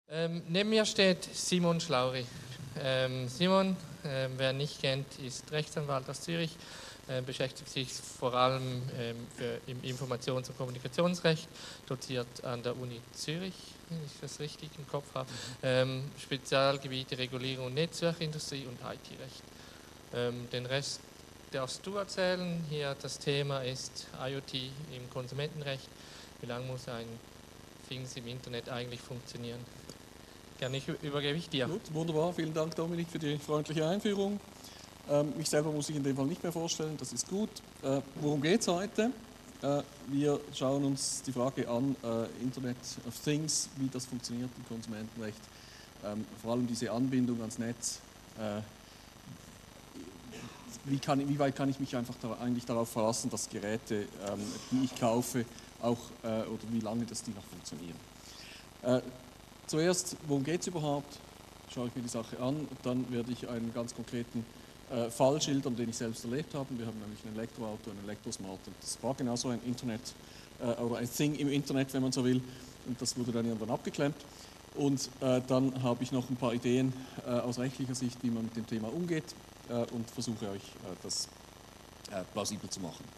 Neben mir steht Simon Schlauri. Simon, wer nicht kennt, ist Rechtsanwalt aus Zürich, beschäftigt sich vor allem im Informations- und Kommunikationsrecht, doziert an der Uni Zürich, wenn ich das richtig im Kopf habe, Spezialgebiete Regulierung und Netzwerkindustrie und IT-Recht. Den Rest darfst du erzählen. Hier das Thema ist IoT im Konsumentenrecht. Wie lange muss ein Things im Internet eigentlich funktionieren? Gerne, übergebe ich dir. Gut, wunderbar. Vielen Dank, Dominik, für die freundliche Einführung. Mich selber muss ich in dem Fall nicht mehr vorstellen, das ist gut. Worum geht es heute? Wir schauen uns die Frage an, Internet of Things, wie das funktioniert im Konsumentenrecht. Vor allem diese Anbindung ans Netz. Wie weit kann ich mich einfach eigentlich darauf verlassen, dass Geräte, die ich kaufe, auch oder wie lange dass die noch funktionieren. Zuerst, worum geht es überhaupt? Schaue ich mir die Sache an, dann werde ich einen ganz konkreten Fall schildern, den ich selbst erlebt habe. Wir haben nämlich ein Elektroauto, ein Elektrosmart und das war genauso ein Internet oder ein Thing im Internet, wenn man so will, und das wurde dann irgendwann abgeklemmt. Und dann habe ich noch ein paar Ideen aus rechtlicher Sicht, wie man mit dem Thema umgeht und versuche euch das plausibel zu machen.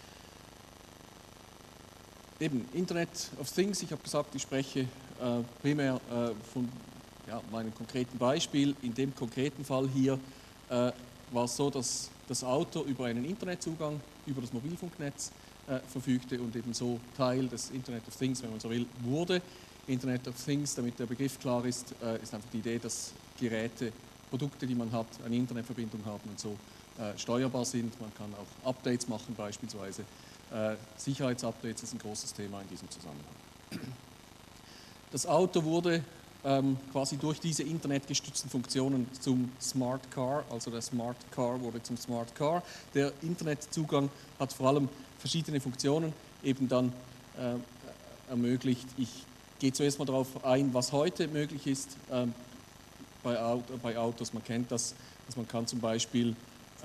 Eben, Internet of Things, ich habe gesagt, ich spreche primär von meinem konkreten Beispiel. In dem konkreten Fall hier war es so, dass das Auto über einen Internetzugang, über das Mobilfunknetz verfügte und eben so Teil des Internet of Things, wenn man so will, wurde. Internet of Things, damit der Begriff klar ist, ist einfach die Idee, dass Geräte, Produkte, die man hat, eine Internetverbindung haben und so steuerbar sind. Man kann auch Updates machen beispielsweise. Sicherheitsupdates ist ein großes Thema in diesem Zusammenhang. Das Auto wurde quasi durch diese internetgestützten Funktionen zum Smart Car, also der Smart Car wurde zum Smart Car. Der Internetzugang hat vor allem verschiedene Funktionen eben dann ermöglicht. Ich gehe zuerst mal darauf ein, was heute möglich ist bei Autos. Man kennt das, dass man kann zum Beispiel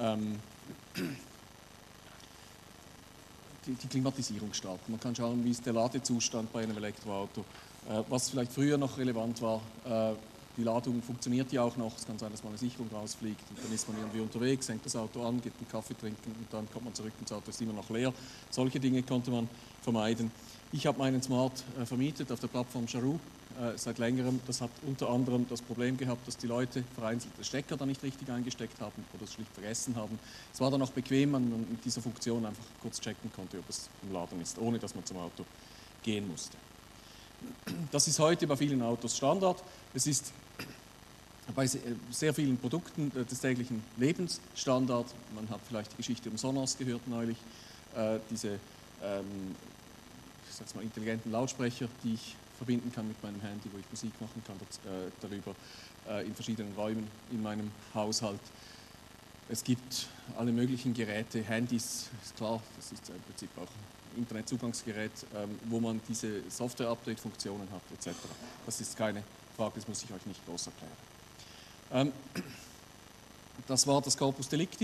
die Klimatisierung starten. Man kann schauen, wie ist der Ladezustand bei einem Elektroauto. Was vielleicht früher noch relevant war, die Ladung funktioniert ja auch noch. Es kann sein, dass mal eine Sicherung rausfliegt und dann ist man irgendwie unterwegs, hängt das Auto an, geht einen Kaffee trinken und dann kommt man zurück und das Auto ist immer noch leer. Solche Dinge konnte man vermeiden. Ich habe meinen Smart vermietet auf der Plattform Charoo seit längerem. Das hat unter anderem das Problem gehabt, dass die Leute vereinzelte Stecker da nicht richtig eingesteckt haben oder es schlicht vergessen haben. Es war dann auch bequem, wenn man mit dieser Funktion einfach kurz checken konnte, ob es im Laden ist, ohne dass man zum Auto gehen musste. Das ist heute bei vielen Autos Standard. Es ist bei sehr vielen Produkten des täglichen Lebens Standard. Man hat vielleicht die Geschichte um Sonos gehört neulich, diese ich sag's mal, intelligenten Lautsprecher, die ich verbinden kann mit meinem Handy, wo ich Musik machen kann darüber in verschiedenen Räumen in meinem Haushalt. Es gibt alle möglichen Geräte, Handys, ist klar, das ist im Prinzip auch ein Internetzugangsgerät, wo man diese Software-Update-Funktionen hat etc. Das ist keine Frage, das muss ich euch nicht groß erklären. Das war das Corpus Delicti.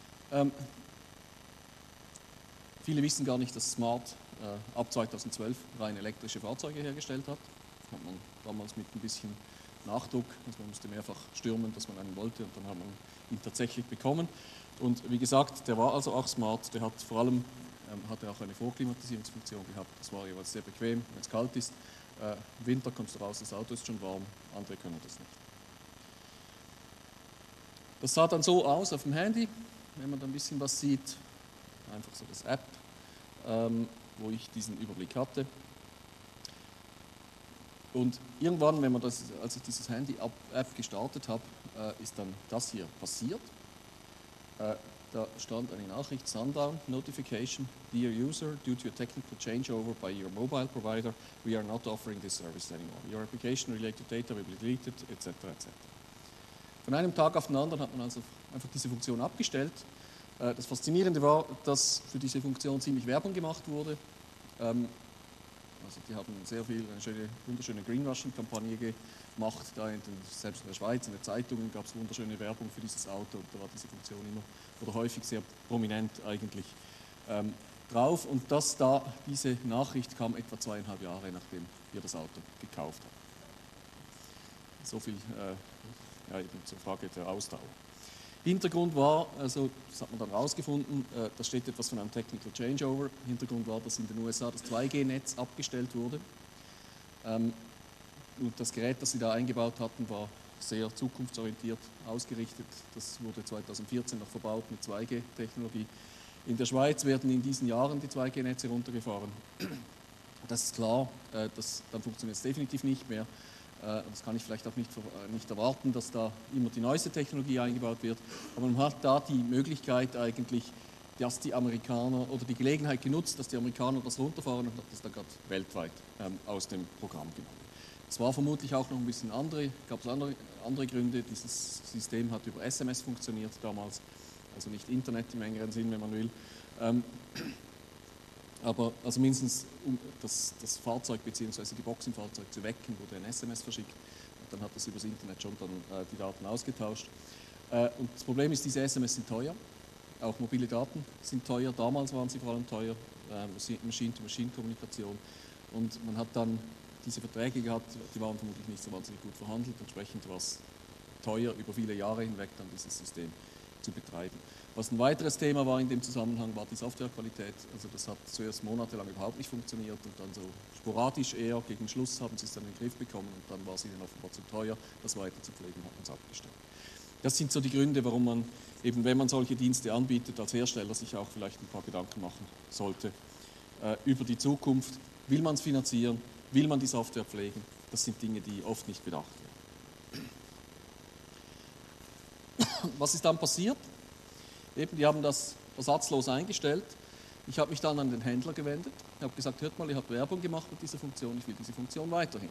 Viele wissen gar nicht, dass Smart ab 2012 rein elektrische Fahrzeuge hergestellt hat. Hat man damals mit ein bisschen Nachdruck, also man musste mehrfach stürmen, dass man einen wollte und dann hat man ihn tatsächlich bekommen. Und wie gesagt, der war also auch smart, der hat vor allem hatte auch eine Vorklimatisierungsfunktion gehabt. Das war jeweils sehr bequem, wenn es kalt ist. Im Winter kommst du raus, das Auto ist schon warm, andere können das nicht. Das sah dann so aus auf dem Handy, wenn man da ein bisschen was sieht, einfach so das App, wo ich diesen Überblick hatte. Und irgendwann, als ich dieses Handy-App gestartet habe, ist dann das hier passiert. Da stand eine Nachricht, Sundown Notification, Dear User, due to a technical changeover by your mobile provider, we are not offering this service anymore. Your application-related data will be deleted, etc. etc. Von einem Tag auf den anderen hat man also einfach diese Funktion abgestellt. Das Faszinierende war, dass für diese Funktion ziemlich Werbung gemacht wurde. Also die haben eine wunderschöne Greenwashing-Kampagne gemacht. Selbst in der Schweiz, in den Zeitungen gab es wunderschöne Werbung für dieses Auto. Und da war diese Funktion immer oder häufig sehr prominent eigentlich drauf. Und diese Nachricht kam etwa 2,5 Jahre, nachdem wir das Auto gekauft haben. So viel eben zur Frage der Ausdauer. Hintergrund war, also das hat man dann herausgefunden, da steht etwas von einem Technical Changeover. Hintergrund war, dass in den USA das 2G-Netz abgestellt wurde. Und das Gerät, das sie da eingebaut hatten, war sehr zukunftsorientiert ausgerichtet. Das wurde 2014 noch verbaut mit 2G-Technologie. In der Schweiz werden in diesen Jahren die 2G-Netze runtergefahren. Das ist klar, dann funktioniert es definitiv nicht mehr. Das kann ich vielleicht auch nicht erwarten, dass da immer die neueste Technologie eingebaut wird. Aber man hat da die Möglichkeit eigentlich, dass die Amerikaner oder die Gelegenheit genutzt, dass die Amerikaner das runterfahren und hat das dann gerade weltweit aus dem Programm genommen. Es war vermutlich auch noch ein bisschen gab es andere Gründe. Dieses System hat über SMS funktioniert damals, also nicht Internet im engeren Sinn, wenn man will. Aber also mindestens, um das Fahrzeug bzw. die Box im Fahrzeug zu wecken, wurde ein SMS verschickt. Und dann hat das übers Internet schon dann die Daten ausgetauscht. Und das Problem ist, diese SMS sind teuer. Auch mobile Daten sind teuer. Damals waren sie vor allem teuer. Machine-to-Machine-Kommunikation. Und man hat dann diese Verträge gehabt, die waren vermutlich nicht so wahnsinnig gut verhandelt. Entsprechend war es teuer, über viele Jahre hinweg dann dieses System zu betreiben. Was ein weiteres Thema war in dem Zusammenhang, war die Softwarequalität. Also das hat zuerst monatelang überhaupt nicht funktioniert und dann so sporadisch eher. Gegen Schluss haben sie es dann in den Griff bekommen und dann war es ihnen offenbar zu teuer, das weiter zu pflegen, hat man es abgestellt. Das sind so die Gründe, warum man eben, wenn man solche Dienste anbietet, als Hersteller sich auch vielleicht ein paar Gedanken machen sollte über die Zukunft. Will man es finanzieren? Will man die Software pflegen? Das sind Dinge, die oft nicht bedacht werden. Was ist dann passiert? Eben, die haben das ersatzlos eingestellt. Ich habe mich dann an den Händler gewendet. Ich habe gesagt, hört mal, ihr habt Werbung gemacht mit dieser Funktion, ich will diese Funktion weiterhin.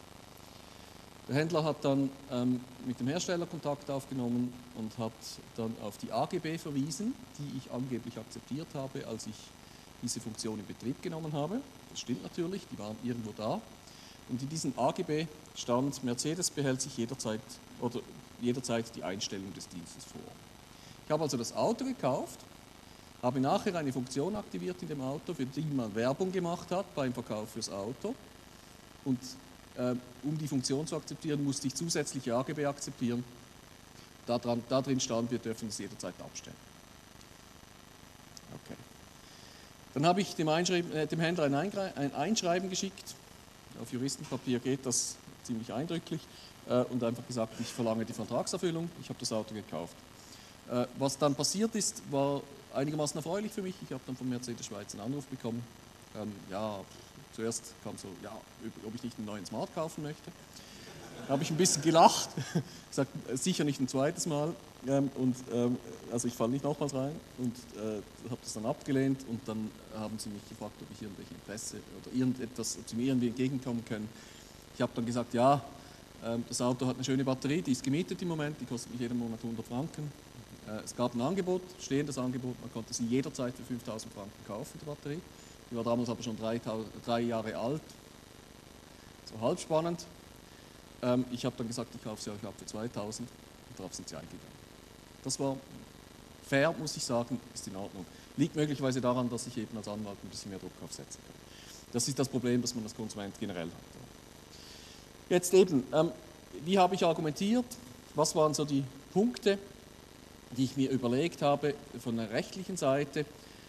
Der Händler hat dann mit dem Hersteller Kontakt aufgenommen und hat dann auf die AGB verwiesen, die ich angeblich akzeptiert habe, als ich diese Funktion in Betrieb genommen habe. Das stimmt natürlich, die waren irgendwo da. Und in diesen AGB stand, Mercedes behält sich jederzeit die Einstellung des Dienstes vor. Ich habe also das Auto gekauft, habe nachher eine Funktion aktiviert in dem Auto, für die man Werbung gemacht hat beim Verkauf fürs Auto. Und um die Funktion zu akzeptieren, musste ich zusätzliche AGB akzeptieren. Da drin stand, wir dürfen es jederzeit abstellen. Okay. Dann habe ich dem Händler ein Einschreiben geschickt. Auf Juristenpapier geht das ziemlich eindrücklich. Und einfach gesagt, ich verlange die Vertragserfüllung, ich habe das Auto gekauft. Was dann passiert ist, war einigermaßen erfreulich für mich. Ich habe dann von Mercedes Schweiz einen Anruf bekommen. Zuerst kam so, ob ich nicht einen neuen Smart kaufen möchte. Da habe ich ein bisschen gelacht, gesagt, sicher nicht ein zweites Mal. Also ich falle nicht nochmals rein und habe das dann abgelehnt. Und dann haben sie mich gefragt, ob ich irgendwelche Interesse oder irgendetwas, ob sie mir irgendwie entgegenkommen können. Ich habe dann gesagt, ja, das Auto hat eine schöne Batterie, die ist gemietet im Moment, die kostet mich jeden Monat 100 Franken. Es gab ein Angebot, stehendes Angebot, man konnte sie jederzeit für 5.000 Franken kaufen, die Batterie. Die war damals aber schon 3 Jahre alt, so halb spannend. Ich habe dann gesagt, ich kaufe sie euch ab für 2.000 und darauf sind sie eingegangen. Das war fair, muss ich sagen, ist in Ordnung. Liegt möglicherweise daran, dass ich eben als Anwalt ein bisschen mehr Druck aufsetzen kann. Das ist das Problem, das man als Konsument generell hat. Jetzt eben, wie habe ich argumentiert? Was waren so die Punkte, die ich mir überlegt habe von der rechtlichen Seite?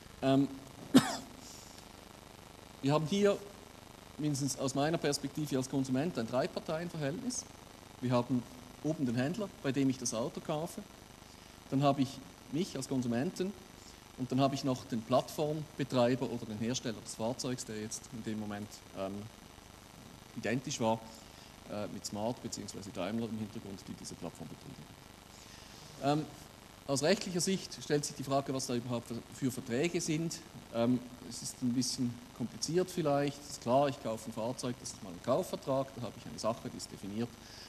Wir haben hier, mindestens aus meiner Perspektive als Konsument, ein Drei-Parteien-Verhältnis. Wir haben oben den Händler, bei dem ich das Auto kaufe. Dann habe ich mich als Konsumenten und dann habe ich noch den Plattformbetreiber oder den Hersteller des Fahrzeugs, der jetzt in dem Moment identisch war mit Smart bzw. Daimler im Hintergrund, die diese Plattform betrieben. Aus rechtlicher Sicht stellt sich die Frage, was da überhaupt für Verträge sind. Es ist ein bisschen kompliziert vielleicht. Es ist klar, ich kaufe ein Fahrzeug, das ist mal ein Kaufvertrag, da habe ich eine Sache, die ist definiert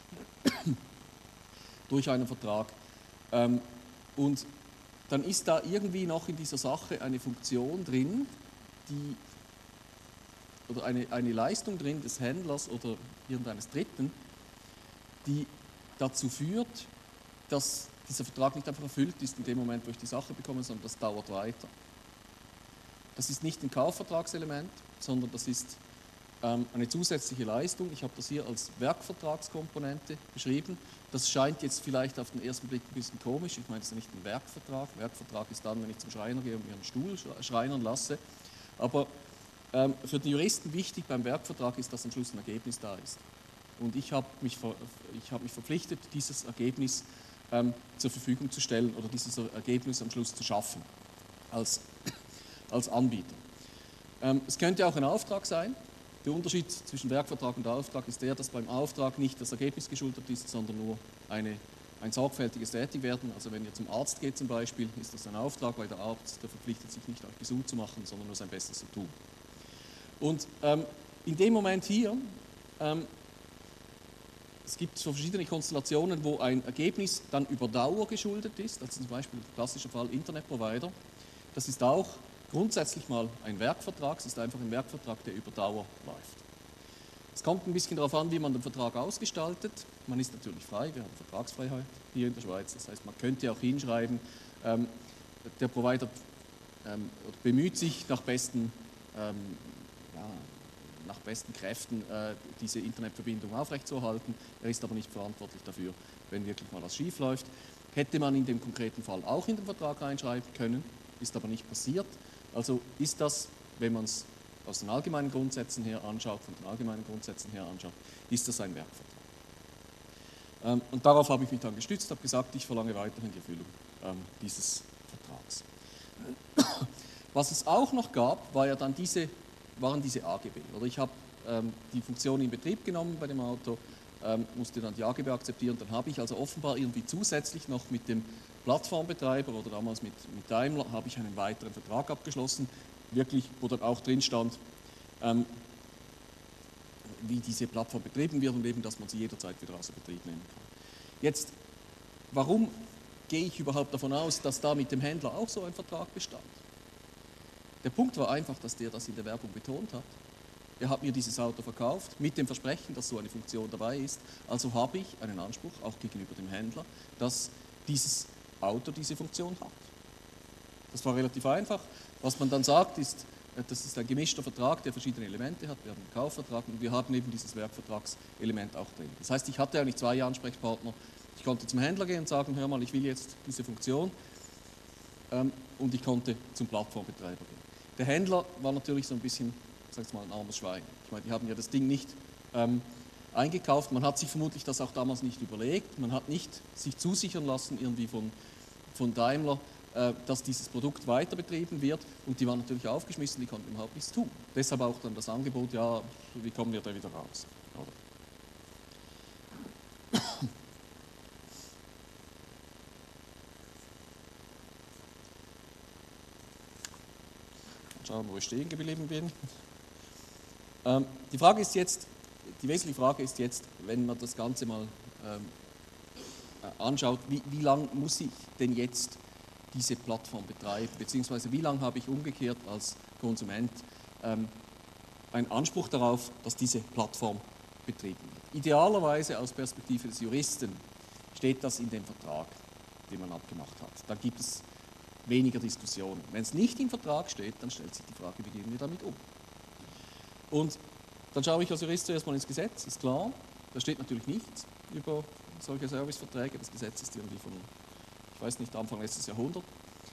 durch einen Vertrag. Und dann ist da irgendwie noch in dieser Sache eine Funktion drin, oder eine Leistung drin des Händlers oder irgendeines Dritten, die dazu führt, dass dieser Vertrag nicht einfach erfüllt ist in dem Moment, wo ich die Sache bekomme, sondern das dauert weiter. Das ist nicht ein Kaufvertragselement, sondern das ist eine zusätzliche Leistung. Ich habe das hier als Werkvertragskomponente beschrieben. Das scheint jetzt vielleicht auf den ersten Blick ein bisschen komisch. Ich meine, das ist nicht ein Werkvertrag. Werkvertrag ist dann, wenn ich zum Schreiner gehe und mir einen Stuhl schreinern lasse. Aber für die Juristen wichtig beim Werkvertrag ist, dass am Schluss ein Ergebnis da ist. Und ich habe mich verpflichtet, dieses Ergebnis zur Verfügung zu stellen oder dieses Ergebnis am Schluss zu schaffen als Anbieter. Es könnte auch ein Auftrag sein. Der Unterschied zwischen Werkvertrag und Auftrag ist der, dass beim Auftrag nicht das Ergebnis geschultert ist, sondern nur ein sorgfältiges Tätigwerden. Also wenn ihr zum Arzt geht zum Beispiel, ist das ein Auftrag, weil der Arzt verpflichtet sich nicht, euch gesund zu machen, sondern nur sein Bestes zu tun. Und in dem Moment hier, es gibt so verschiedene Konstellationen, wo ein Ergebnis dann über Dauer geschuldet ist, also zum Beispiel im klassischen Fall Internetprovider. Das ist auch grundsätzlich mal ein Werkvertrag, es ist einfach ein Werkvertrag, der über Dauer läuft. Es kommt ein bisschen darauf an, wie man den Vertrag ausgestaltet. Man ist natürlich frei, wir haben Vertragsfreiheit hier in der Schweiz, das heißt, man könnte auch hinschreiben, der Provider bemüht sich nach besten Kräften, diese Internetverbindung aufrechtzuerhalten. Er ist aber nicht verantwortlich dafür, wenn wirklich mal was schief läuft. Hätte man in dem konkreten Fall auch in den Vertrag reinschreiben können, ist aber nicht passiert. Also ist das, wenn man es aus den allgemeinen Grundsätzen her anschaut, ist das ein Werkvertrag. Und darauf habe ich mich dann gestützt, habe gesagt, ich verlange weiterhin die Erfüllung dieses Vertrags. Was es auch noch gab, waren diese AGB. Oder ich habe die Funktion in Betrieb genommen bei dem Auto, musste dann die AGB akzeptieren. Dann habe ich also offenbar irgendwie zusätzlich noch mit dem Plattformbetreiber oder damals mit Daimler habe ich einen weiteren Vertrag abgeschlossen, wirklich, wo dann auch drin stand, wie diese Plattform betrieben wird und eben, dass man sie jederzeit wieder außer Betrieb nehmen kann. Jetzt, warum gehe ich überhaupt davon aus, dass da mit dem Händler auch so ein Vertrag bestand? Der Punkt war einfach, dass der das in der Werbung betont hat. Er hat mir dieses Auto verkauft mit dem Versprechen, dass so eine Funktion dabei ist. Also habe ich einen Anspruch, auch gegenüber dem Händler, dass dieses Auto diese Funktion hat. Das war relativ einfach. Was man dann sagt, ist, das ist ein gemischter Vertrag, der verschiedene Elemente hat. Wir haben einen Kaufvertrag und wir haben eben dieses Werkvertragselement auch drin. Das heißt, ich hatte eigentlich 2 Ansprechpartner. Ich konnte zum Händler gehen und sagen, hör mal, ich will jetzt diese Funktion. Und ich konnte zum Plattformbetreiber gehen. Der Händler war natürlich so ein bisschen, sag ich mal, ein armes Schwein. Ich meine, die haben ja das Ding nicht eingekauft. Man hat sich vermutlich das auch damals nicht überlegt. Man hat nicht sich zusichern lassen irgendwie von Daimler, dass dieses Produkt weiter betrieben wird. Und die waren natürlich aufgeschmissen, die konnten überhaupt nichts tun. Deshalb auch dann das Angebot, ja, wie kommen wir da wieder raus? Oder? Schauen, wo ich stehen geblieben bin. Die wesentliche Frage ist jetzt, wenn man das Ganze mal anschaut, wie lange muss ich denn jetzt diese Plattform betreiben, beziehungsweise wie lange habe ich umgekehrt als Konsument einen Anspruch darauf, dass diese Plattform betrieben wird. Idealerweise aus Perspektive des Juristen steht das in dem Vertrag, den man abgemacht hat. Da gibt es weniger Diskussionen. Wenn es nicht im Vertrag steht, dann stellt sich die Frage, wie gehen wir damit um? Und dann schaue ich als Jurist zuerst mal ins Gesetz, ist klar, da steht natürlich nichts über solche Serviceverträge, das Gesetz ist irgendwie von, ich weiß nicht, Anfang letztes Jahrhundert.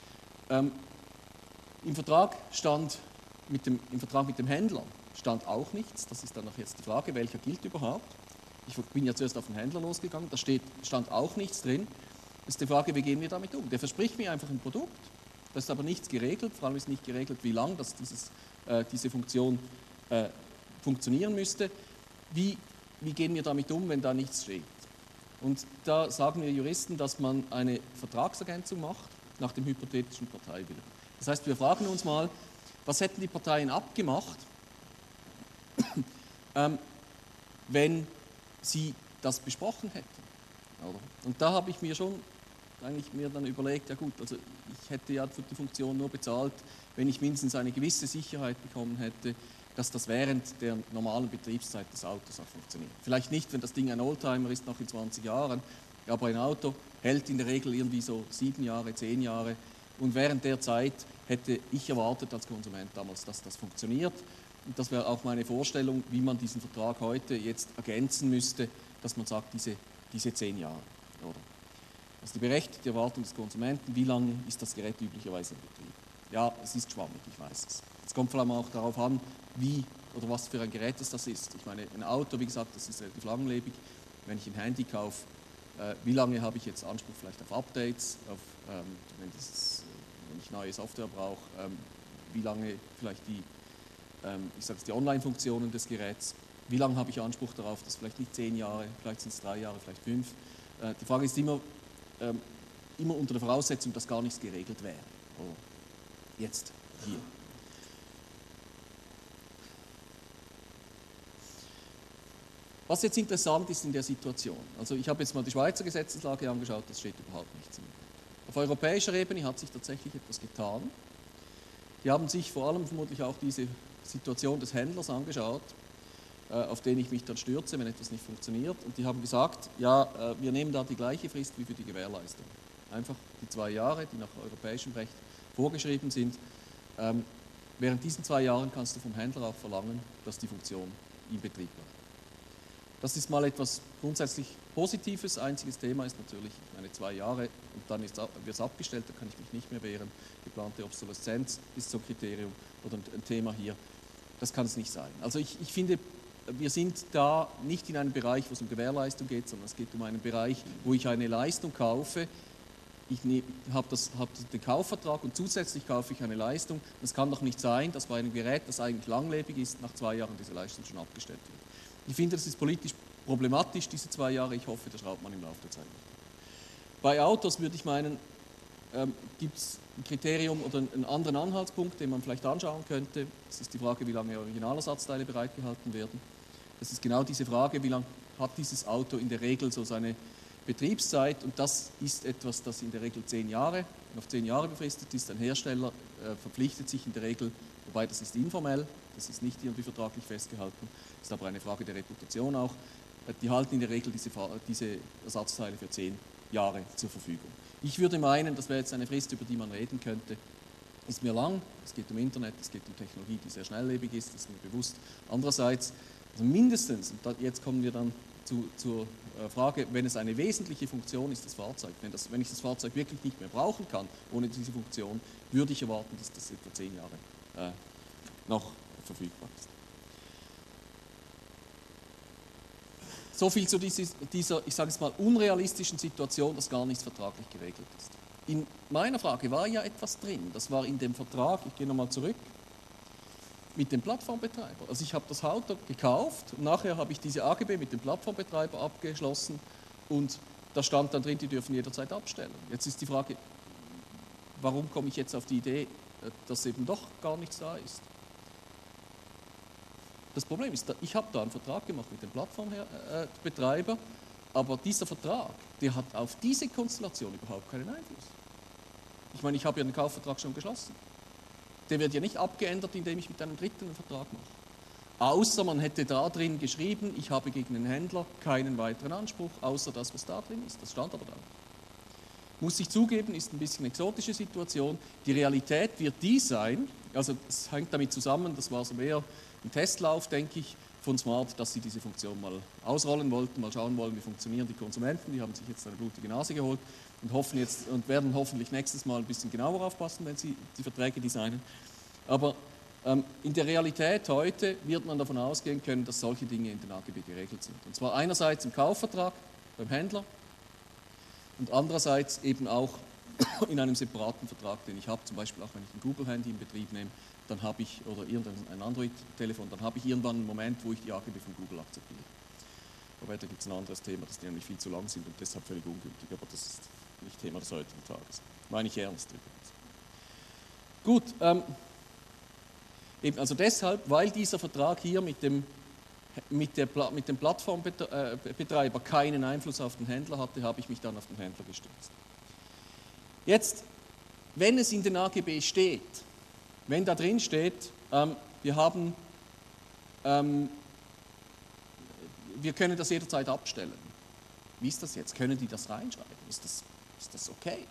Im Vertrag mit dem Händler stand auch nichts, das ist dann noch jetzt die Frage, welcher gilt überhaupt. Ich bin ja zuerst auf den Händler losgegangen, da stand auch nichts drin. Das ist die Frage, wie gehen wir damit um? Der verspricht mir einfach ein Produkt, das ist aber nichts geregelt, vor allem ist nicht geregelt, wie lange diese Funktion funktionieren müsste. Wie gehen wir damit um, wenn da nichts steht? Und da sagen wir Juristen, dass man eine Vertragsergänzung macht nach dem hypothetischen Parteiwillen. Das heißt, wir fragen uns mal, was hätten die Parteien abgemacht, wenn sie das besprochen hätten? Oder? Und da habe ich mir schon dann überlegt, ja gut, also ich hätte ja für die Funktion nur bezahlt, wenn ich mindestens eine gewisse Sicherheit bekommen hätte, dass das während der normalen Betriebszeit des Autos auch funktioniert. Vielleicht nicht, wenn das Ding ein Oldtimer ist, noch in 20 Jahren, aber ein Auto hält in der Regel irgendwie so 7 Jahre, 10 Jahre und während der Zeit hätte ich erwartet als Konsument damals, dass das funktioniert. und das wäre auch meine Vorstellung, wie man diesen Vertrag heute jetzt ergänzen müsste, dass man sagt, diese 10 Jahre. Oder? Also die berechtigte Erwartung des Konsumenten, wie lange ist das Gerät üblicherweise in Betrieb? Ja, es ist schwammig, ich weiß es. Es kommt vor allem auch darauf an, wie oder was für ein Gerät das ist. Ich meine, ein Auto, wie gesagt, das ist relativ langlebig. Wenn ich ein Handy kaufe, wie lange habe ich jetzt Anspruch vielleicht auf Updates, wenn ich neue Software brauche, wie lange vielleicht die Online-Funktionen des Geräts, wie lange habe ich Anspruch darauf, das vielleicht nicht 10 Jahre, vielleicht sind es 3 Jahre, vielleicht 5. Die Frage ist immer unter der Voraussetzung, dass gar nichts geregelt wäre. Oder jetzt, hier. Was jetzt interessant ist in der Situation, also ich habe jetzt mal die Schweizer Gesetzeslage angeschaut, das steht überhaupt nichts im. Auf europäischer Ebene hat sich tatsächlich etwas getan. Die haben sich vor allem vermutlich auch diese Situation des Händlers angeschaut, auf den ich mich dann stürze, wenn etwas nicht funktioniert. Und die haben gesagt, ja, wir nehmen da die gleiche Frist wie für die Gewährleistung. Einfach die 2 Jahre, die nach europäischem Recht vorgeschrieben sind. Während diesen 2 Jahren kannst du vom Händler auch verlangen, dass die Funktion in Betrieb bleibt. Das ist mal etwas grundsätzlich Positives. Einziges Thema ist natürlich, ich meine, 2 Jahre und dann wird es abgestellt, da kann ich mich nicht mehr wehren. Geplante Obsoleszenz ist so ein Kriterium oder ein Thema hier. Das kann es nicht sein. Also ich finde, wir sind da nicht in einem Bereich, wo es um Gewährleistung geht, sondern es geht um einen Bereich, wo ich eine Leistung kaufe. Ich habe den Kaufvertrag und zusätzlich kaufe ich eine Leistung. Es kann doch nicht sein, dass bei einem Gerät, das eigentlich langlebig ist, nach 2 Jahren diese Leistung schon abgestellt wird. Ich finde, das ist politisch problematisch, diese 2 Jahre. Ich hoffe, da schraubt man im Laufe der Zeit nicht. Bei Autos würde ich meinen, gibt es ein Kriterium oder einen anderen Anhaltspunkt, den man vielleicht anschauen könnte. Das ist die Frage, wie lange Originalersatzteile bereitgehalten werden. Das ist genau diese Frage, wie lange hat dieses Auto in der Regel so seine Betriebszeit, und das ist etwas, das in der Regel 10 Jahre, auf 10 Jahre befristet ist. Ein Hersteller verpflichtet sich in der Regel, wobei das ist informell, das ist nicht irgendwie vertraglich festgehalten, ist aber eine Frage der Reputation auch, die halten in der Regel diese Ersatzteile für 10 Jahre zur Verfügung. Ich würde meinen, das wäre jetzt eine Frist, über die man reden könnte, ist mir lang, es geht um Internet, es geht um Technologie, die sehr schnelllebig ist, das ist mir bewusst. Andererseits, also mindestens, und jetzt kommen wir dann zur Frage, wenn es eine wesentliche Funktion ist, das Fahrzeug, wenn ich das Fahrzeug wirklich nicht mehr brauchen kann, ohne diese Funktion, würde ich erwarten, dass das etwa 10 Jahre noch verfügbar ist. So viel zu dieser, ich sage es mal, unrealistischen Situation, dass gar nichts vertraglich geregelt ist. In meiner Frage war ja etwas drin, das war in dem Vertrag, ich gehe nochmal zurück, mit dem Plattformbetreiber. Also ich habe das Auto gekauft und nachher habe ich diese AGB mit dem Plattformbetreiber abgeschlossen und da stand dann drin, die dürfen jederzeit abstellen. Jetzt ist die Frage, warum komme ich jetzt auf die Idee, dass eben doch gar nichts da ist? Das Problem ist, ich habe da einen Vertrag gemacht mit dem Plattformbetreiber, aber dieser Vertrag, der hat auf diese Konstellation überhaupt keinen Einfluss. Ich meine, ich habe ja den Kaufvertrag schon geschlossen. Der wird ja nicht abgeändert, indem ich mit einem Dritten einen Vertrag mache. Außer man hätte da drin geschrieben, ich habe gegen den Händler keinen weiteren Anspruch, außer das, was da drin ist. Das stand aber da. Muss ich zugeben, ist ein bisschen eine exotische Situation. Die Realität wird die sein, also es hängt damit zusammen, das war so mehr ein Testlauf, denke ich, von Smart, dass sie diese Funktion mal ausrollen wollten, mal schauen wollen, wie funktionieren die Konsumenten. Die haben sich jetzt eine blutige Nase geholt und werden hoffentlich nächstes Mal ein bisschen genauer aufpassen, wenn sie die Verträge designen. Aber in der Realität heute wird man davon ausgehen können, dass solche Dinge in den AGB geregelt sind. Und zwar einerseits im Kaufvertrag beim Händler und andererseits eben auch in einem separaten Vertrag, den ich habe, zum Beispiel auch wenn ich ein Google-Handy in Betrieb nehme, dann habe ich, oder irgendein Android-Telefon, dann habe ich irgendwann einen Moment, wo ich die AGB von Google akzeptiere. Aber da gibt es ein anderes Thema, dass die nämlich viel zu lang sind und deshalb völlig ungültig, aber das ist nicht Thema des heutigen Tages. Meine ich ernst übrigens. Gut, eben also deshalb, weil dieser Vertrag hier mit dem Plattformbetreiber keinen Einfluss auf den Händler hatte, habe ich mich dann auf den Händler gestützt. Jetzt, wenn es in den AGB steht, wenn da drin steht, wir können das jederzeit abstellen. Wie ist das jetzt? Können die das reinschreiben? Ist das okay?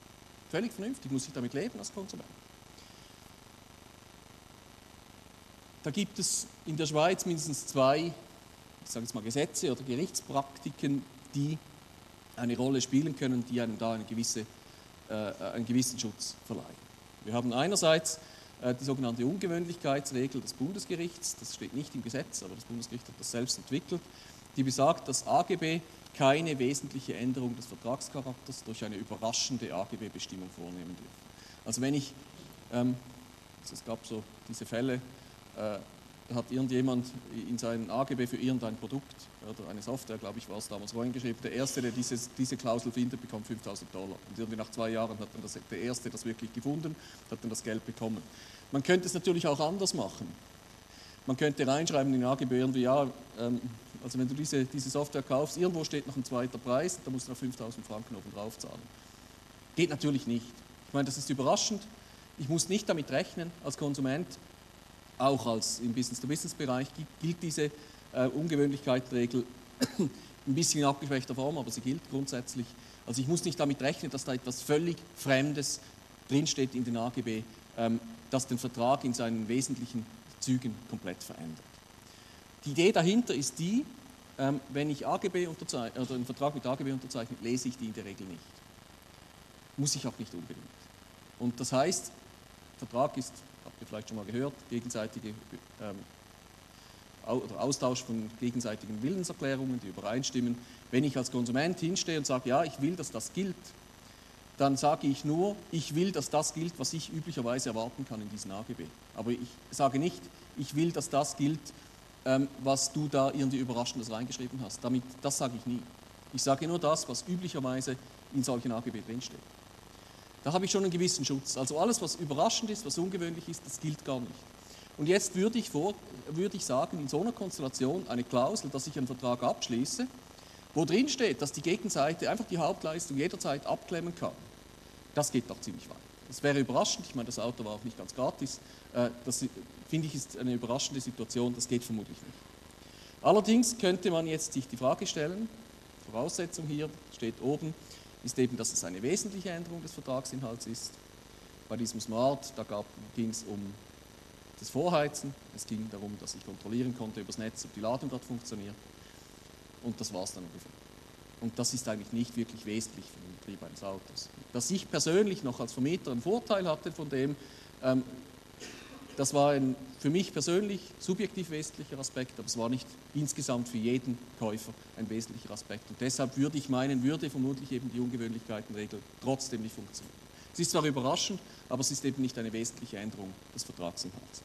Völlig vernünftig, muss ich damit leben als Konsument. Da gibt es in der Schweiz mindestens zwei, ich sage jetzt mal Gesetze oder Gerichtspraktiken, die eine Rolle spielen können, die einem da einen gewissen Schutz verleihen. Wir haben einerseits die sogenannte Ungewöhnlichkeitsregel des Bundesgerichts, das steht nicht im Gesetz, aber das Bundesgericht hat das selbst entwickelt, die besagt, dass AGB keine wesentliche Änderung des Vertragscharakters durch eine überraschende AGB-Bestimmung vornehmen dürfen. Also wenn ich, es gab so diese Fälle, hat irgendjemand in seinen AGB für irgendein Produkt oder eine Software, glaube ich, war es damals, reingeschrieben, der Erste, der diese Klausel findet, bekommt $5.000. Und irgendwie nach 2 Jahren hat dann der Erste das wirklich gefunden, hat dann das Geld bekommen. Man könnte es natürlich auch anders machen. Man könnte reinschreiben in den AGB irgendwie, ja, also wenn du diese Software kaufst, irgendwo steht noch ein zweiter Preis, da musst du noch 5.000 Franken oben drauf zahlen. Geht natürlich nicht. Ich meine, das ist überraschend. Ich muss nicht damit rechnen als Konsument. Auch im Business-to-Business-Bereich gilt diese Ungewöhnlichkeitsregel ein bisschen in abgeschwächter Form, aber sie gilt grundsätzlich. Also ich muss nicht damit rechnen, dass da etwas völlig Fremdes drinsteht in den AGB, das den Vertrag in seinen wesentlichen Zügen komplett verändert. Die Idee dahinter ist die, wenn ich AGB unterzeichne, oder einen Vertrag mit AGB unterzeichne, lese ich die in der Regel nicht. Muss ich auch nicht unbedingt. Und das heißt, Vertrag ist, habt ihr vielleicht schon mal gehört, gegenseitige oder Austausch von gegenseitigen Willenserklärungen, die übereinstimmen. Wenn ich als Konsument hinstehe und sage, ja, ich will, dass das gilt, dann sage ich nur, ich will, dass das gilt, was ich üblicherweise erwarten kann in diesen AGB. Aber ich sage nicht, ich will, dass das gilt, was du da irgendwie Überraschendes reingeschrieben hast. Das sage ich nie. Ich sage nur das, was üblicherweise in solchen AGB drinsteht. Da habe ich schon einen gewissen Schutz. Also alles, was überraschend ist, was ungewöhnlich ist, das gilt gar nicht. Und jetzt würde ich sagen, in so einer Konstellation eine Klausel, dass ich einen Vertrag abschließe, wo drin steht, dass die Gegenseite einfach die Hauptleistung jederzeit abklemmen kann, das geht doch ziemlich weit. Das wäre überraschend, ich meine, das Auto war auch nicht ganz gratis, das finde ich ist eine überraschende Situation, das geht vermutlich nicht. Allerdings könnte man jetzt sich die Frage stellen, Voraussetzung hier steht oben, ist eben, dass es eine wesentliche Änderung des Vertragsinhalts ist. Bei diesem Smart, da ging es um das Vorheizen, es ging darum, dass ich kontrollieren konnte übers Netz, ob die Ladung dort funktioniert. Und das war es dann ungefähr. Und das ist eigentlich nicht wirklich wesentlich für den Betrieb eines Autos. Dass ich persönlich noch als Vermieter einen Vorteil hatte von dem, das war ein für mich persönlich subjektiv wesentlicher Aspekt, aber es war nicht insgesamt für jeden Käufer ein wesentlicher Aspekt. Und deshalb würde vermutlich eben die Ungewöhnlichkeitenregel trotzdem nicht funktionieren. Es ist zwar überraschend, aber es ist eben nicht eine wesentliche Änderung des Vertragsinhalts.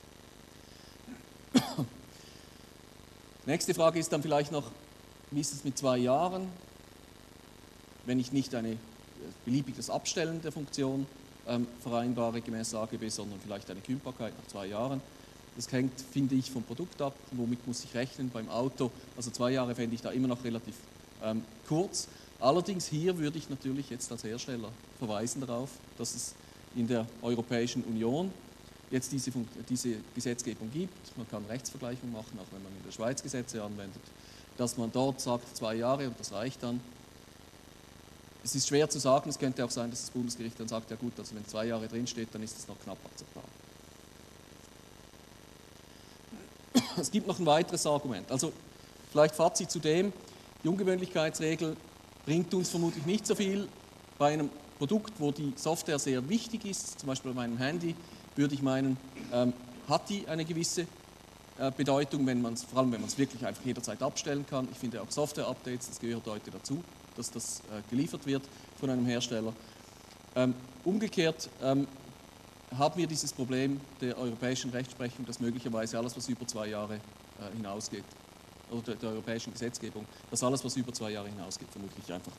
Nächste Frage ist dann vielleicht noch, wie ist es mit 2 Jahren, wenn ich nicht ein beliebiges Abstellen der Funktion vereinbare gemäß AGB, sondern vielleicht eine Kündbarkeit nach 2 Jahren. Das hängt, finde ich, vom Produkt ab, womit muss ich rechnen beim Auto. Also 2 Jahre fände ich da immer noch relativ kurz. Allerdings hier würde ich natürlich jetzt als Hersteller verweisen darauf, dass es in der Europäischen Union jetzt diese Gesetzgebung gibt. Man kann Rechtsvergleichung machen, auch wenn man in der Schweiz Gesetze anwendet, dass man dort sagt 2 Jahre und das reicht dann. Es ist schwer zu sagen, es könnte auch sein, dass das Bundesgericht dann sagt, ja gut, also wenn 2 Jahre drinsteht, dann ist es noch knapp akzeptabel. Es gibt noch ein weiteres Argument. Also vielleicht Fazit zu dem, die Ungewöhnlichkeitsregel bringt uns vermutlich nicht so viel. Bei einem Produkt, wo die Software sehr wichtig ist, zum Beispiel bei meinem Handy, würde ich meinen, hat die eine gewisse Bedeutung, vor allem wenn man es wirklich einfach jederzeit abstellen kann. Ich finde auch Software-Updates, das gehört heute dazu, dass das geliefert wird von einem Hersteller. Umgekehrt haben wir dieses Problem der europäischen Rechtsprechung, dass möglicherweise alles, was über 2 Jahre hinausgeht, oder der europäischen Gesetzgebung, dass alles, was über 2 Jahre hinausgeht, vermutlich einfach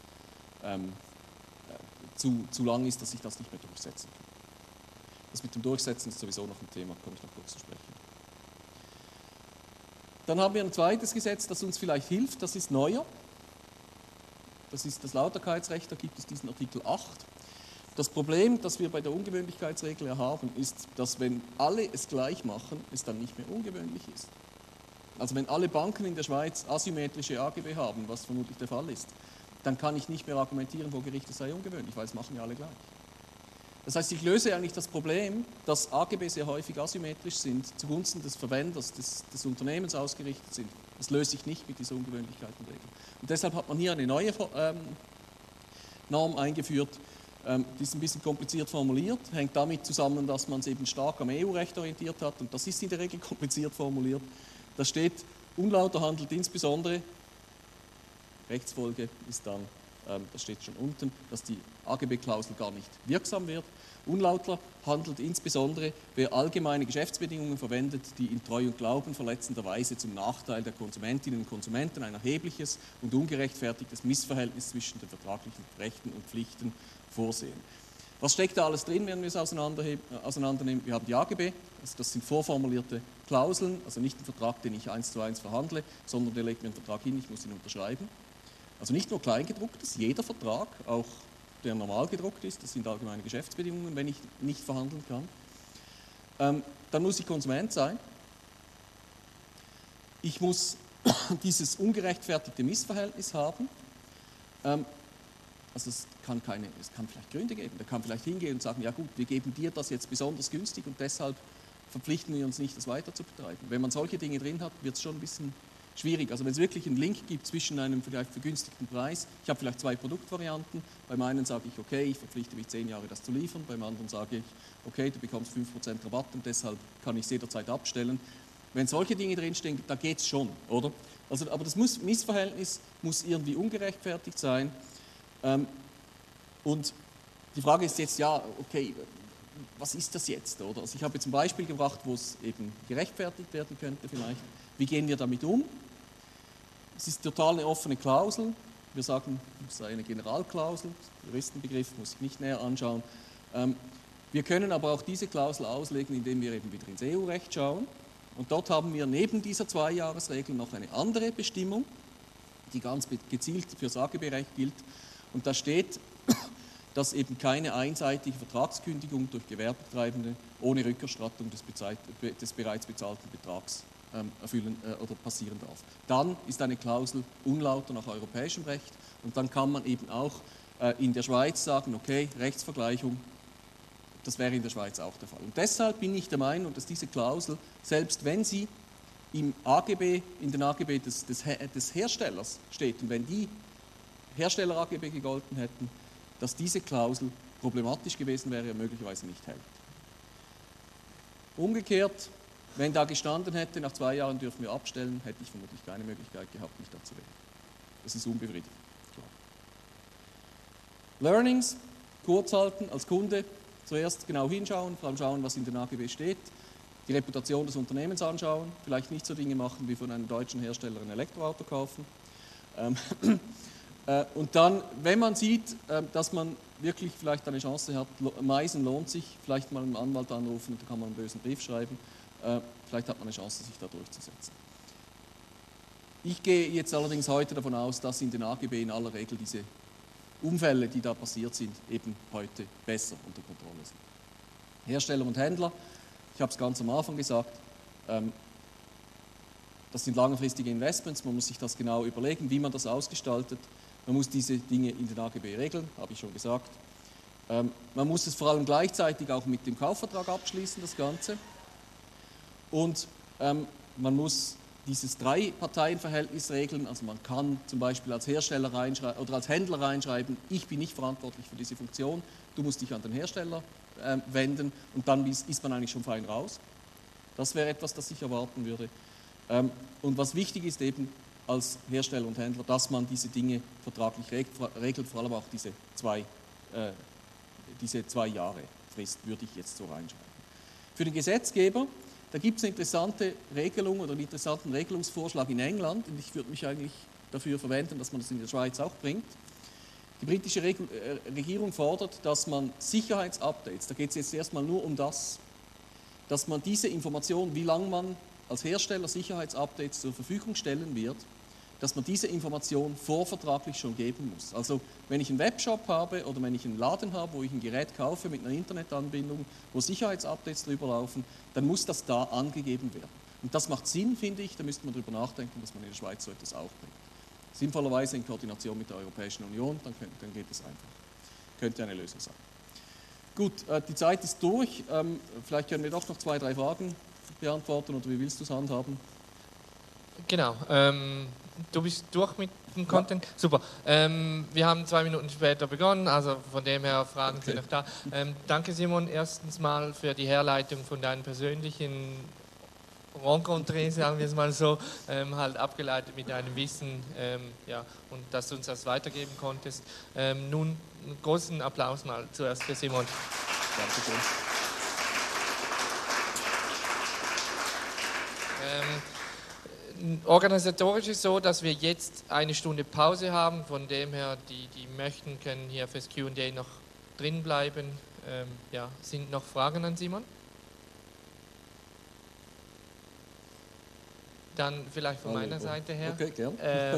zu lang ist, dass ich das nicht mehr durchsetzen kann. Das mit dem Durchsetzen ist sowieso noch ein Thema, komme ich noch kurz zu sprechen. Dann haben wir ein zweites Gesetz, das uns vielleicht hilft, das ist neuer. Das ist das Lauterkeitsrecht, da gibt es diesen Artikel 8. Das Problem, das wir bei der Ungewöhnlichkeitsregel haben, ist, dass wenn alle es gleich machen, es dann nicht mehr ungewöhnlich ist. Also wenn alle Banken in der Schweiz asymmetrische AGB haben, was vermutlich der Fall ist, dann kann ich nicht mehr argumentieren vor Gericht, es sei ungewöhnlich, weil es machen ja alle gleich. Das heißt, ich löse eigentlich das Problem, dass AGB sehr häufig asymmetrisch sind, zugunsten des Verwenders, des Unternehmens ausgerichtet sind. Das löse ich nicht mit dieser Ungewöhnlichkeitenregel. Und deshalb hat man hier eine neue Norm eingeführt, die ist ein bisschen kompliziert formuliert, hängt damit zusammen, dass man es eben stark am EU-Recht orientiert hat, und das ist in der Regel kompliziert formuliert. Da steht, unlauter handelt insbesondere, Rechtsfolge ist dann, das steht schon unten, dass die AGB-Klausel gar nicht wirksam wird. Unlauter handelt insbesondere, wer allgemeine Geschäftsbedingungen verwendet, die in Treu und Glauben verletzender Weise zum Nachteil der Konsumentinnen und Konsumenten ein erhebliches und ungerechtfertigtes Missverhältnis zwischen den vertraglichen Rechten und Pflichten vorsehen. Was steckt da alles drin, wenn wir es auseinandernehmen? Wir haben die AGB, also das sind vorformulierte Klauseln, also nicht ein Vertrag, den ich 1:1 verhandle, sondern der legt mir einen Vertrag hin, ich muss ihn unterschreiben. Also nicht nur Kleingedrucktes, jeder Vertrag, auch der normal gedruckt ist, das sind allgemeine Geschäftsbedingungen, wenn ich nicht verhandeln kann. Dann muss ich Konsument sein. Ich muss dieses ungerechtfertigte Missverhältnis haben. Also es kann vielleicht Gründe geben. Der kann vielleicht hingehen und sagen, ja gut, wir geben dir das jetzt besonders günstig und deshalb verpflichten wir uns nicht, das weiter zu betreiben. Wenn man solche Dinge drin hat, wird es schon ein bisschen schwierig. Also wenn es wirklich einen Link gibt zwischen einem vielleicht vergünstigten Preis, ich habe vielleicht zwei Produktvarianten, beim einen sage ich, okay, ich verpflichte mich 10 Jahre das zu liefern, beim anderen sage ich, okay, du bekommst 5% Rabatt und deshalb kann ich es jederzeit abstellen. Wenn solche Dinge drinstehen, da geht es schon, oder? Also, aber das Missverhältnis muss irgendwie ungerechtfertigt sein. Und die Frage ist jetzt, ja, okay, was ist das jetzt, oder? Also ich habe jetzt ein Beispiel gebracht, wo es eben gerechtfertigt werden könnte vielleicht. Wie gehen wir damit um? Es ist total eine offene Klausel. Wir sagen, es sei eine Generalklausel, Juristenbegriff, muss ich nicht näher anschauen. Wir können aber auch diese Klausel auslegen, indem wir eben wieder ins EU-Recht schauen. Und dort haben wir neben dieser 2-Jahres-Regel noch eine andere Bestimmung, die ganz gezielt fürs AGB-Recht gilt. Und da steht, dass eben keine einseitige Vertragskündigung durch Gewerbetreibende ohne Rückerstattung des bereits bezahlten Betrags erfüllen oder passieren darf. Dann ist eine Klausel unlauter nach europäischem Recht und dann kann man eben auch in der Schweiz sagen, okay, Rechtsvergleichung, das wäre in der Schweiz auch der Fall. Und deshalb bin ich der Meinung, dass diese Klausel, selbst wenn sie in den AGB des Herstellers steht und wenn die Hersteller-AGB gegolten hätten, dass diese Klausel problematisch gewesen wäre und möglicherweise nicht hält. Umgekehrt, wenn da gestanden hätte, nach 2 Jahren dürfen wir abstellen, hätte ich vermutlich keine Möglichkeit gehabt, mich da zu wehren. Das ist unbefriedigend. Klar. Learnings, kurz halten als Kunde, zuerst genau hinschauen, vor allem schauen, was in den AGB steht, die Reputation des Unternehmens anschauen, vielleicht nicht so Dinge machen, wie von einem deutschen Hersteller ein Elektroauto kaufen. Und dann, wenn man sieht, dass man wirklich vielleicht eine Chance hat, Meisen lohnt sich, vielleicht mal einen Anwalt anrufen, da kann man einen bösen Brief schreiben, vielleicht hat man eine Chance, sich da durchzusetzen. Ich gehe jetzt allerdings heute davon aus, dass in den AGB in aller Regel diese Unfälle, die da passiert sind, eben heute besser unter Kontrolle sind. Hersteller und Händler, ich habe es ganz am Anfang gesagt, das sind langfristige Investments, man muss sich das genau überlegen, wie man das ausgestaltet. Man muss diese Dinge in den AGB regeln, habe ich schon gesagt. Man muss es vor allem gleichzeitig auch mit dem Kaufvertrag abschließen, das Ganze. Und man muss dieses 3-Parteien-Verhältnis regeln. Also man kann zum Beispiel als Hersteller reinschreiben oder als Händler reinschreiben, ich bin nicht verantwortlich für diese Funktion, du musst dich an den Hersteller wenden und dann ist man eigentlich schon fein raus. Das wäre etwas, das ich erwarten würde. Und was wichtig ist eben als Hersteller und Händler, dass man diese Dinge vertraglich regelt, vor allem auch diese 2 Jahre Frist würde ich jetzt so reinschreiben. Für den Gesetzgeber, da gibt es eine interessante Regelung oder einen interessanten Regelungsvorschlag in England und ich würde mich eigentlich dafür verwenden, dass man das in der Schweiz auch bringt. Die britische Regierung fordert, dass man Sicherheitsupdates, da geht es jetzt erstmal nur um das, dass man diese Information, wie lange man als Hersteller Sicherheitsupdates zur Verfügung stellen wird, dass man diese Information vorvertraglich schon geben muss. Also wenn ich einen Webshop habe oder wenn ich einen Laden habe, wo ich ein Gerät kaufe mit einer Internetanbindung, wo Sicherheitsupdates drüber laufen, dann muss das da angegeben werden. Und das macht Sinn, finde ich, da müsste man darüber nachdenken, dass man in der Schweiz so etwas auch bringt. Sinnvollerweise in Koordination mit der Europäischen Union, dann geht es einfach. Könnte eine Lösung sein. Gut, die Zeit ist durch. Vielleicht können wir doch noch 2, 3 Fragen beantworten, oder wie willst du es handhaben? Genau, du bist durch mit dem Content? Ja. Super. Wir haben 2 Minuten später begonnen, also von dem her Fragen sind noch da. Danke Simon erstens mal für die Herleitung von deinen persönlichen Rencontres, sagen wir es mal so, halt abgeleitet mit deinem Wissen, ja, und dass du uns das weitergeben konntest. Nun einen großen Applaus mal zuerst für Simon. Danke schön. Organisatorisch ist es so, dass wir jetzt 1 Stunde Pause haben, von dem her, die möchten, können hier fürs Q&A noch drin bleiben. Ja, sind noch Fragen an Simon? Dann vielleicht von meiner Seite her. Okay, gern.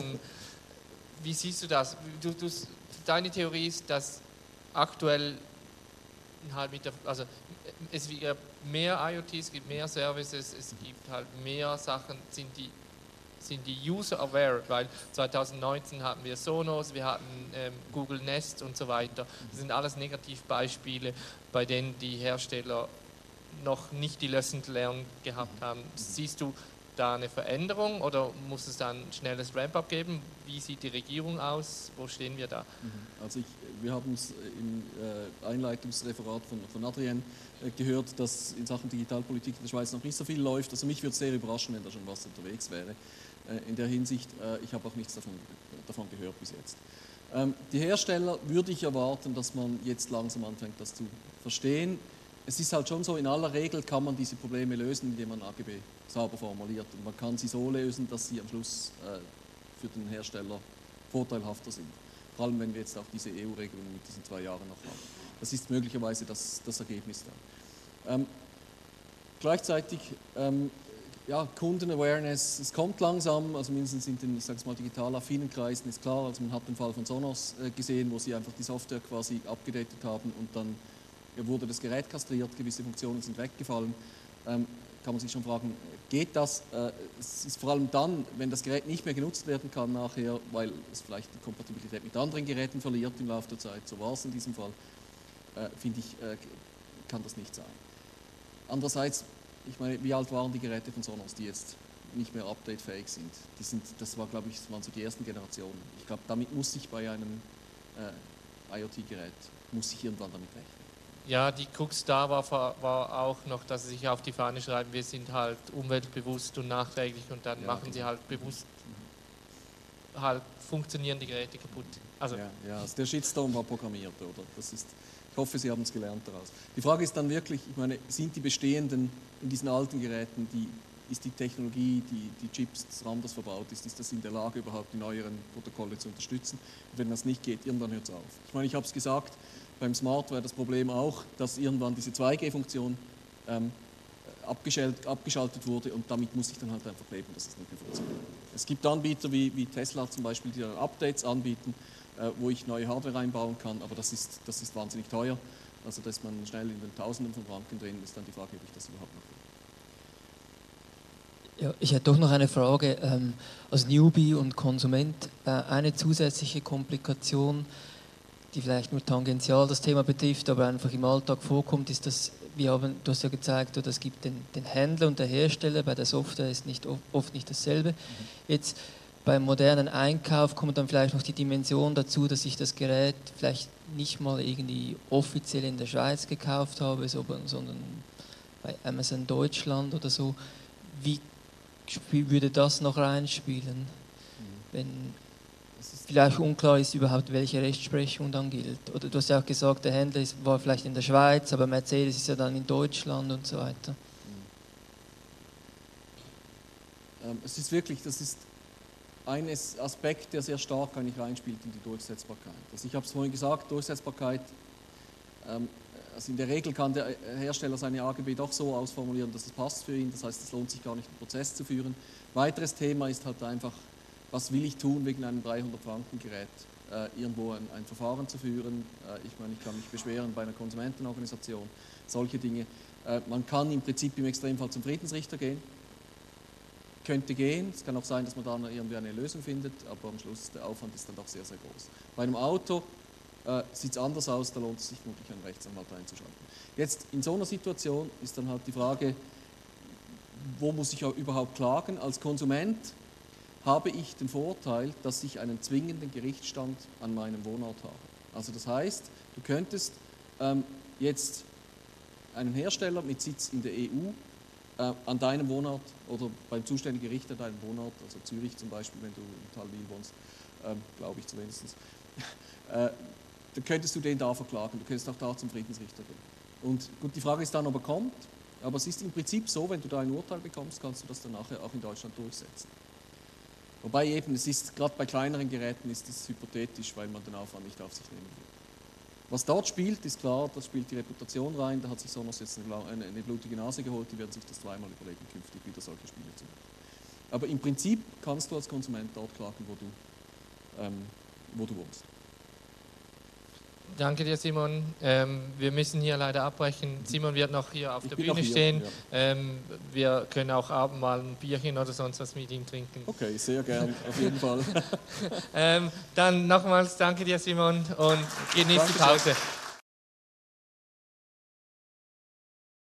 Wie siehst du das? Deine Theorie ist, dass aktuell halt also es gibt mehr IoT, es gibt mehr Services, es gibt halt mehr Sachen, sind die user-aware, weil 2019 hatten wir Sonos, wir hatten Google Nest und so weiter. Das sind alles Negativbeispiele, bei denen die Hersteller noch nicht die Lessons learned gehabt haben. Siehst du da eine Veränderung oder muss es dann ein schnelles Ramp-up geben? Wie sieht die Regierung aus? Wo stehen wir da? Also wir haben es im Einleitungsreferat von Adrien gehört, dass in Sachen Digitalpolitik in der Schweiz noch nicht so viel läuft. Also mich würde es sehr überraschen, wenn da schon was unterwegs wäre. In der Hinsicht, ich habe auch nichts davon gehört bis jetzt. Die Hersteller würde ich erwarten, dass man jetzt langsam anfängt, das zu verstehen. Es ist halt schon so, in aller Regel kann man diese Probleme lösen, indem man AGB sauber formuliert. Und man kann sie so lösen, dass sie am Schluss für den Hersteller vorteilhafter sind. Vor allem, wenn wir jetzt auch diese EU-Regelung mit diesen 2 Jahren noch haben. Das ist möglicherweise das Ergebnis dann. Gleichzeitig, ja, Kunden-Awareness, es kommt langsam, also mindestens in den, ich sage es mal, digital affinen Kreisen ist klar, also man hat den Fall von Sonos gesehen, wo sie einfach die Software quasi abgedatet haben und dann wurde das Gerät kastriert, gewisse Funktionen sind weggefallen. Kann man sich schon fragen, geht das? Es ist vor allem dann, wenn das Gerät nicht mehr genutzt werden kann nachher, weil es vielleicht die Kompatibilität mit anderen Geräten verliert im Laufe der Zeit, so war es in diesem Fall, finde ich, kann das nicht sein. Andererseits, ich meine, wie alt waren die Geräte von Sonos, die jetzt nicht mehr updatefähig sind? Das war, glaube ich, das waren so die ersten Generationen. Ich glaube, damit muss ich bei einem IoT-Gerät, muss ich irgendwann damit rechnen. Ja, die Krux da war auch noch, dass sie sich auf die Fahne schreiben, wir sind halt umweltbewusst und nachträglich und dann ja, machen sie halt bewusst, halt funktionieren die Geräte kaputt. Also, also der Shitstorm war programmiert, oder? Ich hoffe, Sie haben es gelernt daraus. Die Frage ist dann wirklich, ich meine, sind die bestehenden, in diesen alten Geräten, ist die Technologie, die Chips, das RAM, das verbaut ist das in der Lage, überhaupt die neueren Protokolle zu unterstützen? Und wenn das nicht geht, irgendwann hört es auf. Ich meine, ich habe es gesagt, beim Smart wäre das Problem auch, dass irgendwann diese 2G-Funktion abgeschaltet wurde und damit muss ich dann halt einfach leben, dass es nicht mehr funktioniert. Es gibt Anbieter wie Tesla zum Beispiel, die Updates anbieten, wo ich neue Hardware einbauen kann, aber das ist wahnsinnig teuer. Also da ist man schnell in den Tausenden von Franken drin, ist dann die Frage, ob ich das überhaupt noch will. Ja, ich hätte doch noch eine Frage. Als Newbie und Konsument eine zusätzliche Komplikation, die vielleicht nur tangential das Thema betrifft, aber einfach im Alltag vorkommt, ist, dass du hast ja gezeigt, es gibt den Händler und der Hersteller, bei der Software ist oft nicht dasselbe. Jetzt beim modernen Einkauf kommt dann vielleicht noch die Dimension dazu, dass ich das Gerät vielleicht nicht mal irgendwie offiziell in der Schweiz gekauft habe, sondern bei Amazon Deutschland oder so. Wie würde das noch reinspielen, wenn vielleicht unklar ist überhaupt, welche Rechtsprechung dann gilt? Oder du hast ja auch gesagt, der Händler war vielleicht in der Schweiz, aber Mercedes ist ja dann in Deutschland und so weiter. Es ist wirklich, das ist ein Aspekt, der sehr stark eigentlich reinspielt in die Durchsetzbarkeit. Also ich habe es vorhin gesagt, Durchsetzbarkeit, also in der Regel kann der Hersteller seine AGB doch so ausformulieren, dass es passt für ihn, das heißt, es lohnt sich gar nicht, einen Prozess zu führen. Weiteres Thema ist halt einfach, was will ich tun, wegen einem 300-Franken-Gerät irgendwo ein Verfahren zu führen. Ich meine, ich kann mich beschweren bei einer Konsumentenorganisation, solche Dinge. Man kann im Prinzip im Extremfall zum Friedensrichter gehen. Könnte gehen, es kann auch sein, dass man da irgendwie eine Lösung findet, aber am Schluss der Aufwand ist dann doch sehr, sehr groß. Bei einem Auto sieht es anders aus, da lohnt es sich vermutlich einen Rechtsanwalt einzuschalten. Jetzt in so einer Situation ist dann halt die Frage, wo muss ich auch überhaupt klagen? Als Konsument habe ich den Vorteil, dass ich einen zwingenden Gerichtsstand an meinem Wohnort habe. Also das heißt, du könntest jetzt einen Hersteller mit Sitz in der EU an deinem Wohnort oder beim zuständigen Gericht an deinem Wohnort, also Zürich zum Beispiel, wenn du in Thalwil wohnst, glaube ich zumindest, dann könntest du den da verklagen, du könntest auch da zum Friedensrichter gehen. Und gut, die Frage ist dann, ob er kommt, aber es ist im Prinzip so, wenn du da ein Urteil bekommst, kannst du das dann nachher auch in Deutschland durchsetzen. Wobei eben, es ist gerade bei kleineren Geräten ist es hypothetisch, weil man den Aufwand nicht auf sich nehmen will. Was dort spielt, ist klar, da spielt die Reputation rein, da hat sich Sonos jetzt eine blutige Nase geholt, die werden sich das zweimal überlegen, künftig wieder solche Spiele zu machen. Aber im Prinzip kannst du als Konsument dort klagen, wo du wohnst. Danke dir, Simon. Wir müssen hier leider abbrechen. Simon wird noch hier auf der Bühne stehen. Ja. Wir können auch abends mal ein Bierchen oder sonst was mit ihm trinken. Okay, sehr gern, auf jeden Fall. Dann nochmals danke dir, Simon, und genieß die Pause.